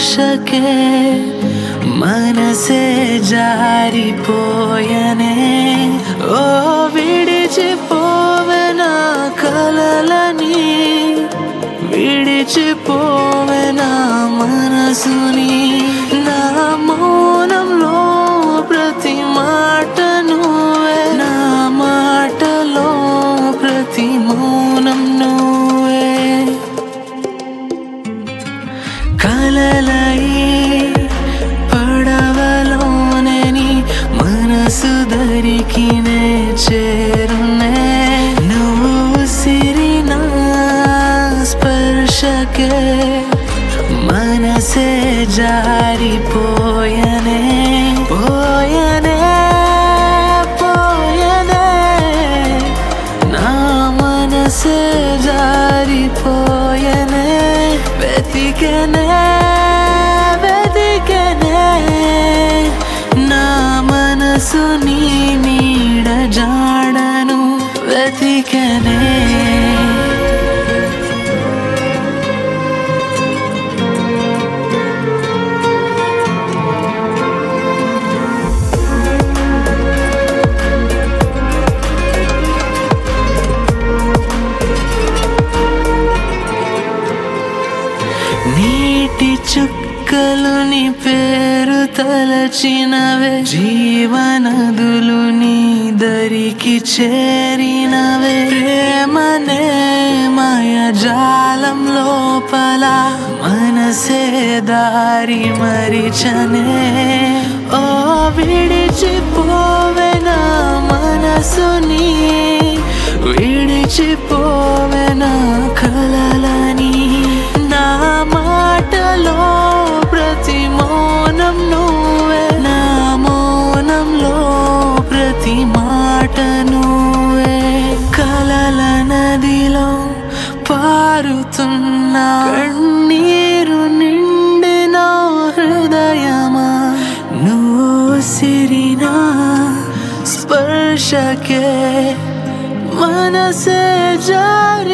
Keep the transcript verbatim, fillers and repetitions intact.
స్పర్శకే మనసే జారిపోయనే ఓ విడిచిపోవెనా కలలని విడిచిపోవెనా మనసుని నా మౌనంలో ప్రతి మాట నువ్వే నా మాటలో ప్రతి మౌనం నువ్వే కలలై పడవలోనే నీ మనసు దరికినే చేరునే నువ్వు సిరినా స్పర్శకే మనసే జారిపోయనే పోయనే పోయనే నా మనసే జారిపోయనే వెతికనే వెతికనే నా మనసు నీ నీడ జాడను వెతికనే నీటి చుక్కలు నీ పేరు తలచినవే జీవనదులు నీ దరికి చేరినవే ప్రేమనే మాయ జాలం లోపల మనసే దారి మరిచనే ఓ విడిచిపోవెనా మనసుని విడిచిపోవెనా కలలని నా మాటలో ప్రతి మౌనం నువ్వే నా మౌనంలో ప్రతి మాట నువ్వే కలల నదిలో పారుతున్న కన్నీరు నిండిన హృదయమా నువ్వు సిరినా స్పర్శకే మనసే జారి